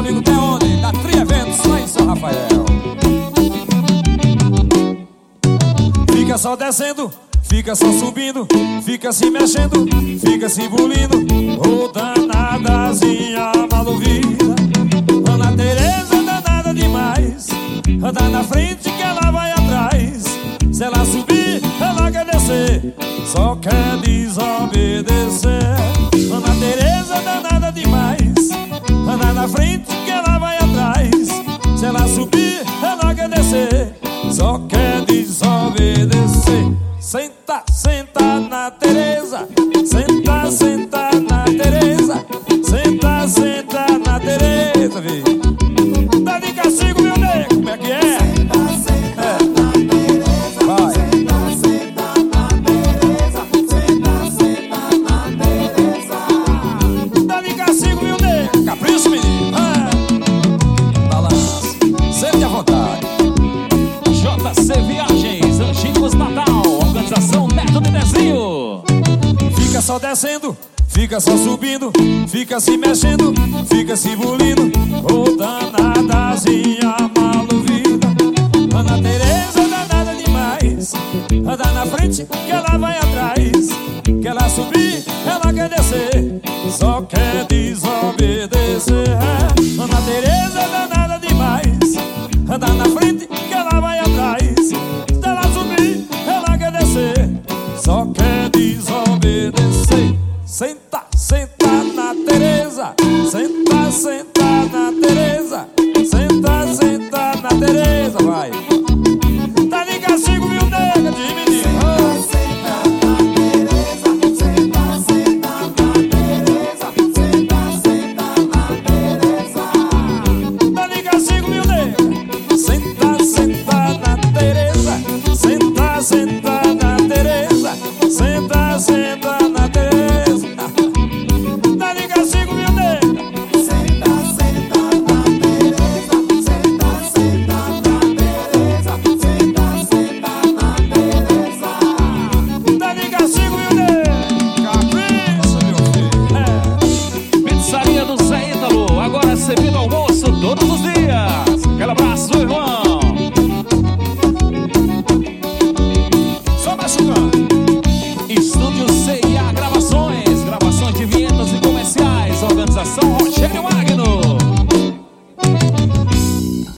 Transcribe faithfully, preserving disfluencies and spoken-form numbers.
amigo Teone, da Tri Eventos, lá em São Rafael. Fica só descendo, fica só subindo, fica se mexendo, fica se bulindo. Ô danadazinha malovida, Ana Tereza danada demais. Anda na frente que ela vai atrás. Se ela subir, ela quer descer, só quer desobedecer. Ana Tereza danada demais. Anda na frente que ela vai atrás. Se ela subir, ela quer descer, só quer desobedecer. Senta, senta na Tereza. Senta, senta na Tereza. Senta, senta na Tereza, vi. Tá de castigo, meu nego, como é que é? Senta, senta é. na Tereza. Vai. Senta, senta na Tereza. Senta, senta na Tereza. Tá de castigo, meu nego. Capricho, menino. É. Balança, sente à vontade. J C Viagens, Antigos Natal, organização Neto de Desenho. Fica só descendo, fica só subindo, fica se mexendo, fica se bulindo. Ô danadazinha malovida, Ana Tereza danada demais. Anda na frente que ela vai atrás. Que ela subir, ela quer descer, só quer desobedecer. Ana Tereza danada demais. Anda na frente que ela vai atrás. Se ela subir, ela quer descer, só quer desobedecer. Senta, senta na Tereza. Senta, senta